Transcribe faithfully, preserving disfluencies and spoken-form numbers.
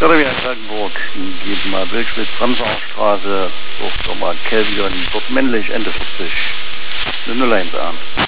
Jeremy Kaltenburg, geht mal Wilkschmidt, Bremsauer Straße, Hochsommer, Kelvion, dort männlich, Ende vierzig, eine null eins an.